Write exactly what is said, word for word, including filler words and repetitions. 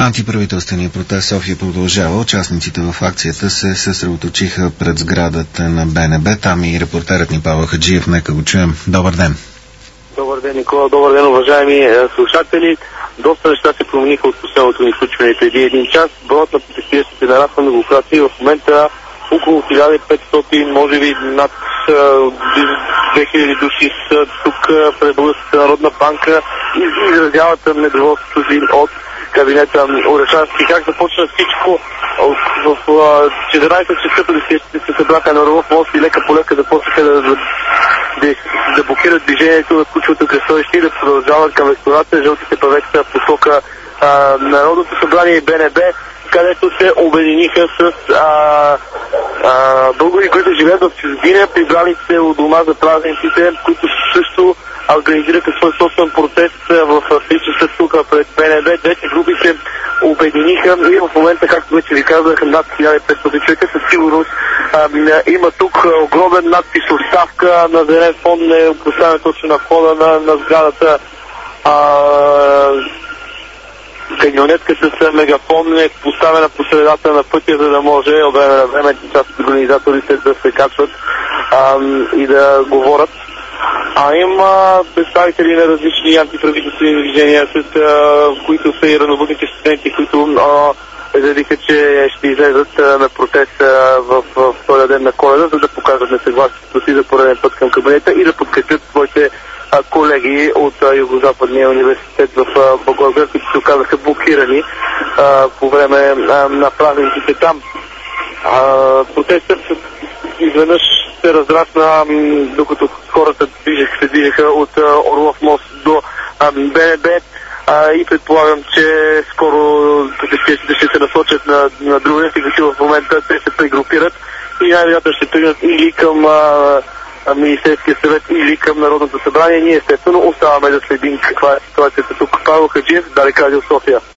Антиправителственият протест София продължава. Участниците в акцията се съсредоточиха пред сградата на БНБ. Там и репортерът ни Павел Хаджиев. Нека го чуем. Добър ден. Добър ден, Никола. Добър ден, уважаеми слушатели. Доста неща се промениха от последното ни случване преди един час. Броят на протестиращите нараства многократно и в момента около хиляда и петстотин, може би над две хиляди души са тук пред Българската народна банка и изразяват недоволството си от кабинета Орешарски. Как започна всичко? В четиринадесет часа протестиращите се събраха на Орлов мост и лека по лека започнаха да, да, да, да блокират движението на ключовото кръстовище и да продължават към рестората. Жълтите павета в посока а, Народното събрание и БНБ, където се обединиха с а, а, българи, които живеят в чужбина, прибрали се у дома за празниците, които също организираха свой собствен протест в три часа тук пред БНБ. Двете групи се обединиха и в момента, както вече ви казах, над хиляда и петстотин човека със сигурност а, има тук огромен надпис оставка на зелен фон, е поставен точно на входа на, на сградата. А, камионетка с мегафон е поставена по средата на пътя, за да може от време на време част от организаторите да се качват а, и да говорят. А има представители на различни антиправителствени движения, с а, които са и ранобудните студенти, които заявиха, че ще излезат а, на протест а, в, в втория ден на Коледа, за да покажат несъгласието си за пореден път към кабинета и да подкрепят своите а, колеги от а, Югозападния университет в Благоевград, които се оказаха блокирани а, по време а, на празниците там. А, протестът изведнъж се разрасна, докато хората движеха, се движеха от а, Орлов мост до а, БНБ а, и предполагам, че скоро протестиращите ще се насочат на, на други места, защото в момента те се прегрупират и най-вероятно ще тръгнат или към а, Министерския съвет, или към Народното събрание. Ние естествено оставаме да следим каква е ситуацията тук. Павел Хаджиев, Дарик Радио София.